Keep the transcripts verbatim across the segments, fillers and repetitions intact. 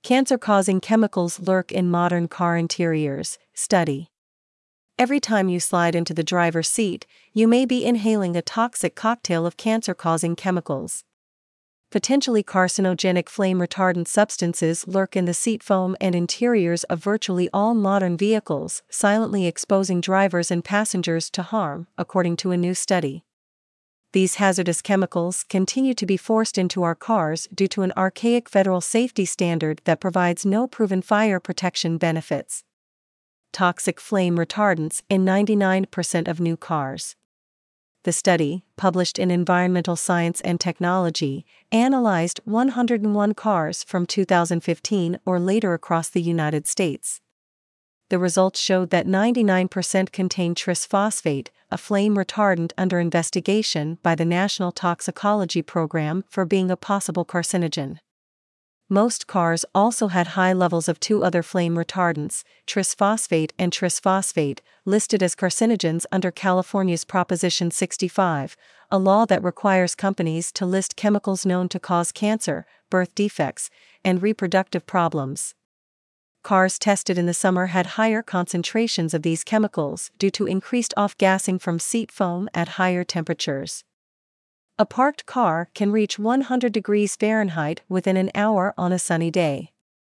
Cancer-causing chemicals lurk in modern car interiors, study. Every time you slide into the driver's seat, you may be inhaling a toxic cocktail of cancer-causing chemicals. Potentially carcinogenic flame-retardant substances lurk in the seat foam and interiors of virtually all modern vehicles, silently exposing drivers and passengers to harm, according to a new study. These hazardous chemicals continue to be forced into our cars due to an archaic federal safety standard that provides no proven fire protection benefits. Toxic flame retardants in ninety-nine percent of new cars. The study, published in Environmental Science and Technology, analyzed one hundred one cars from two thousand fifteen or later across the United States. The results showed that ninety-nine percent contained trisphosphate, a flame retardant under investigation by the National Toxicology Program for being a possible carcinogen. Most cars also had high levels of two other flame retardants, trisphosphate and trisphosphate, listed as carcinogens under California's Proposition sixty-five, a law that requires companies to list chemicals known to cause cancer, birth defects, and reproductive problems. Cars tested in the summer had higher concentrations of these chemicals due to increased off-gassing from seat foam at higher temperatures. A parked car can reach one hundred degrees Fahrenheit within an hour on a sunny day.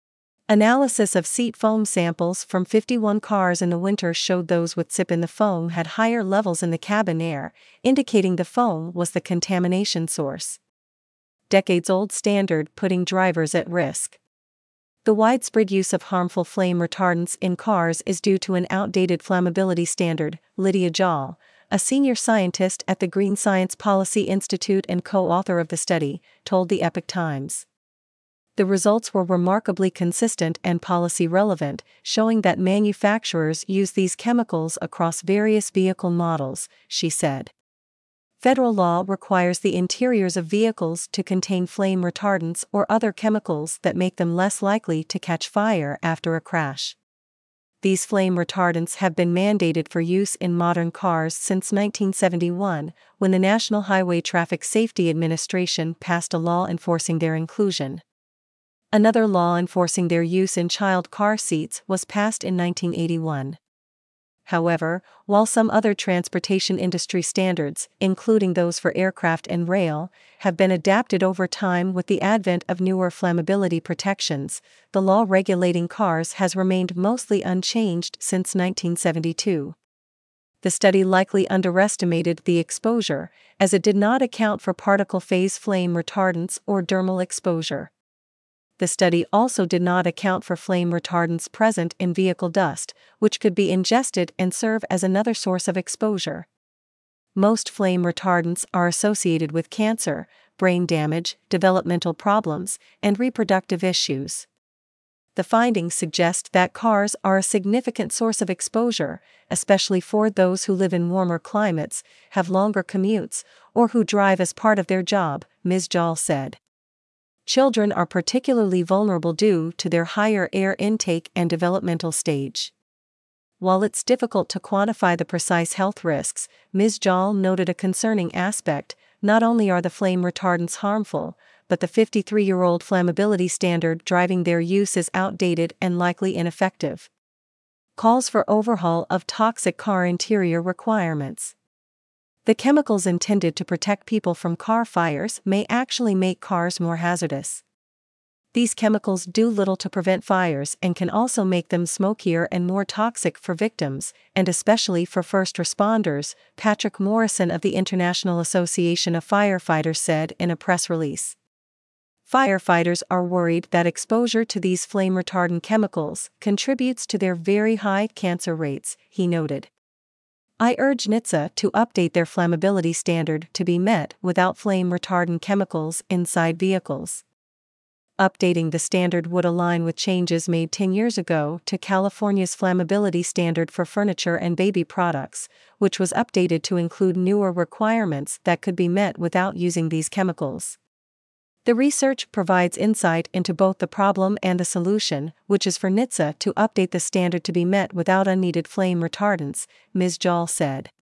Analysis of seat foam samples from fifty-one cars in the winter showed those with S I P in the foam had higher levels in the cabin air, indicating the foam was the contamination source. Decades-old standard putting drivers at risk. The widespread use of harmful flame retardants in cars is due to an outdated flammability standard, Lydia Jall, a senior scientist at the Green Science Policy Institute and co-author of the study, told the Epoch Times. The results were remarkably consistent and policy-relevant, showing that manufacturers use these chemicals across various vehicle models, she said. Federal law requires the interiors of vehicles to contain flame retardants or other chemicals that make them less likely to catch fire after a crash. These flame retardants have been mandated for use in modern cars since nineteen seventy-one, when the National Highway Traffic Safety Administration passed a law enforcing their inclusion. Another law enforcing their use in child car seats was passed in nineteen eighty-one. However, while some other transportation industry standards, including those for aircraft and rail, have been adapted over time with the advent of newer flammability protections, the law regulating cars has remained mostly unchanged since nineteen seventy-two. The study likely underestimated the exposure, as it did not account for particle phase flame retardants or dermal exposure. The study also did not account for flame retardants present in vehicle dust, which could be ingested and serve as another source of exposure. Most flame retardants are associated with cancer, brain damage, developmental problems, and reproductive issues. The findings suggest that cars are a significant source of exposure, especially for those who live in warmer climates, have longer commutes, or who drive as part of their job, Miz Jall said. Children are particularly vulnerable due to their higher air intake and developmental stage. While it's difficult to quantify the precise health risks, Miz Jall noted a concerning aspect: not only are the flame retardants harmful, but the fifty-three-year-old flammability standard driving their use is outdated and likely ineffective. Calls for overhaul of toxic car interior requirements. The chemicals intended to protect people from car fires may actually make cars more hazardous. These chemicals do little to prevent fires and can also make them smokier and more toxic for victims, and especially for first responders, Patrick Morrison of the International Association of Firefighters said in a press release. Firefighters are worried that exposure to these flame retardant chemicals contributes to their very high cancer rates, he noted. I urge N H T S A to update their flammability standard to be met without flame retardant chemicals inside vehicles. Updating the standard would align with changes made ten years ago to California's flammability standard for furniture and baby products, which was updated to include newer requirements that could be met without using these chemicals. The research provides insight into both the problem and the solution, which is for N H T S A to update the standard to be met without unneeded flame retardants, Miz Jall said.